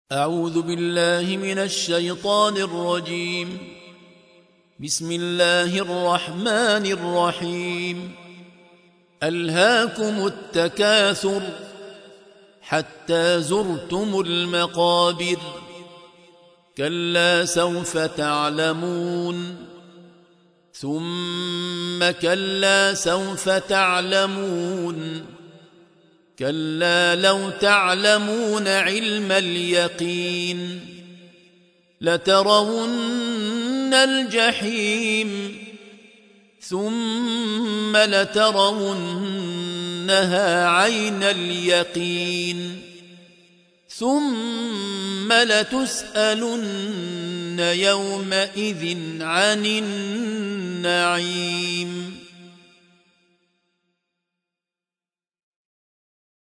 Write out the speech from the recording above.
أعوذ بالله من الشيطان الرجيم. بسم الله الرحمن الرحيم. ألهاكم التكاثر حتى زرتم المقابر، كلا سوف تعلمون ثم كلا سوف تعلمون، كلا لو تعلمون علم اليقين لترون الجحيم ثم لترونها عين اليقين ثم لتسألن يومئذ عن النعيم.